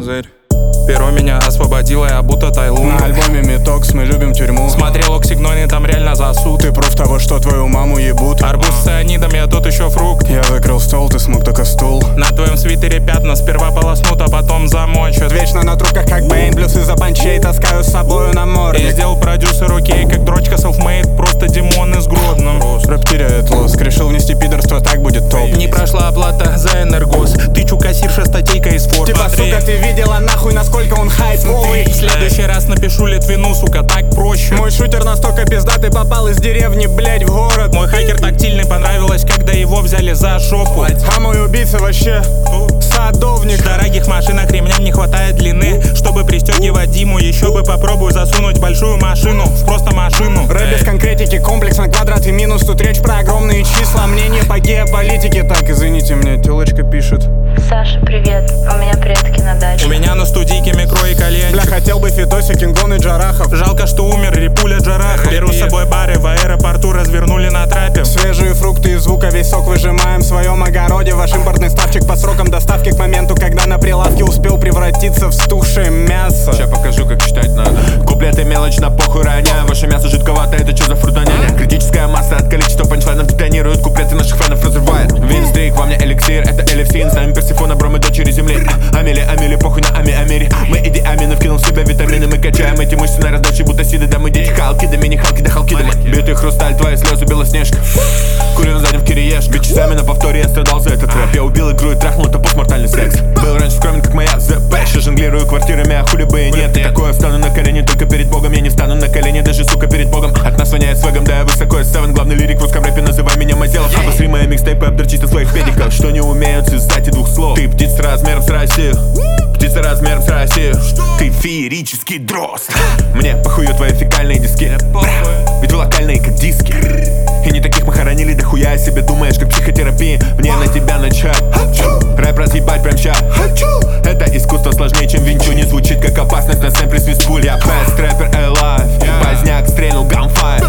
козырь. Перо меня освободило, я будто Тайлун. На альбоме Метокс, мы любим тюрьму. Смотрел Оксигнони, там реально засуд. Ты пруф того, что твою маму ебут. Арбуз с цианидом, я тот еще фрукт. Я закрыл стол, ты смог только стул. На твоем свитере пятна, сперва полоснут, а потом замочат. Вечно на трубках как Бэйн, плюс из-за панчей таскаю с собою на море. И сделал продюсер окей, как дрочка self-made, просто Димон из Гродно. Рэп теряет лоск, решил внести пидорство, так будет топ. Не прошла оплата за энергос, тычу кассирша статейка из Форд. Типа, сука, ты видела нахуй, насколько он хайповый. В следующий раз напишу Литвину, сука, так проще. Мой шутер настолько пиздатый, попал из деревни, блять, в город. Мой хакер тактильный, понравилось, когда его взяли за жопу. А мой убийца вообще садовник. В дорогих машинах ремням не хватает длины, чтобы пристегивать Диму. Еще бы попробую засунуть большую машину в просто машину. Рэп без конкретики, комплекс на квадрат и минус. Тут речь про огромные числа, мнение по геополитике. Так, извините, мне телочка пишет. Саша, привет, у меня предки на даче. У меня на студийке микро и кальянчик. Бля, хотел бы Федосик, Кингон и Джарахов. Жалко, что умер Рипуля Джарахов. Беру с собой бары, в аэропорту развернули на трапе. Свежие фрукты из звука, весь сок выжимаем в своем огороде. Ваш импортный ставчик по срокам доставки к моменту, когда на прилавке успел превратиться в стухшее мясо. Сейчас покажу, как читать надо. Куплеты мелочь на похуй роняю. Ваше мясо жидковато, это что за фрутоняня? Критическая масса от количества панчлайнов детонирует. Куплеты наших фанов разрывает. Винстрик, во мне эликсир, это Элевсин. С нами Персифона, Бром и дочери земли. Амели, похуй на Амири. Мы идеамины, вкинул в себя витамины. Мы качаем эти мышцы на раздаче, будто сиды. Да мы дети Халки, да мини-Халки, да Халки, да мы. Битый хрусталь, твои слезы, Белоснежка. Курю на заднем в кириешке. Часами на повторе я страдал за этот рэп. Я убил игру и трахнул, это постмортальный секс. Был раньше скромен, как моя ЗП. Сейчас жонглирую квартирами, а хули бы и нет. И такое встану на колени только перед Богом. Я не встану на колени, даже, сука, перед Богом. От нас воняет свегом, да я высоко из Севен. Главный лирик в русском рэпе, называй меня Мазелов. Обосри мои микстейпы, обдурчись на своих педиках. Что не умеют связать и двух слов. Ты птица размером с Россию. Птица размером с Россию. Ты феерический дрозд. Мне похую твои фекальные диски. Ведь вы локальные, как диски. И не таких мы хоронили, да хуя о себе думаешь, как психотерапии. Мне на тебя начать. Рэп разъебать прям ща. Это искусство сложнее, чем винчу. Не звучит как опасность на сэмпле свисткуль. Я best rapper alive. Поздняк стрельнул gunfire.